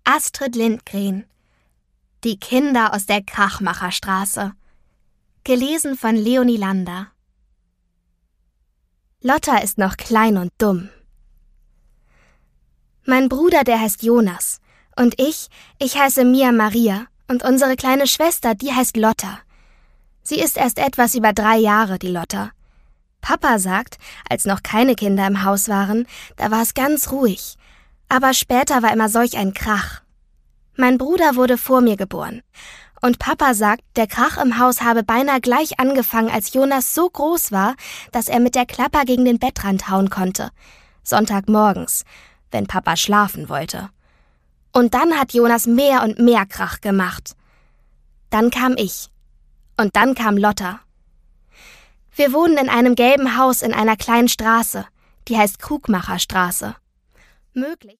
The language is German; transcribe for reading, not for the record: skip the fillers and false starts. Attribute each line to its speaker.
Speaker 1: Astrid Lindgren. Die Kinder aus der Krachmacherstraße. Gelesen von Leonie Lander. Lotta ist noch klein und dumm. Mein Bruder, der heißt Jonas. Und ich heiße Mia Maria. Und unsere kleine Schwester, die heißt Lotta. Sie ist erst etwas über 3 Jahre, die Lotta. Papa sagt, als noch keine Kinder im Haus waren, da war es ganz ruhig. Aber später war immer solch ein Krach. Mein Bruder wurde vor mir geboren. Und Papa sagt, der Krach im Haus habe beinahe gleich angefangen, als Jonas so groß war, dass er mit der Klapper gegen den Bettrand hauen konnte. Sonntagmorgens, wenn Papa schlafen wollte. Und dann hat Jonas mehr und mehr Krach gemacht. Dann kam ich. Und dann kam Lotta. Wir wohnen in einem gelben Haus in einer kleinen Straße. Die heißt Krugmacherstraße. Möglich.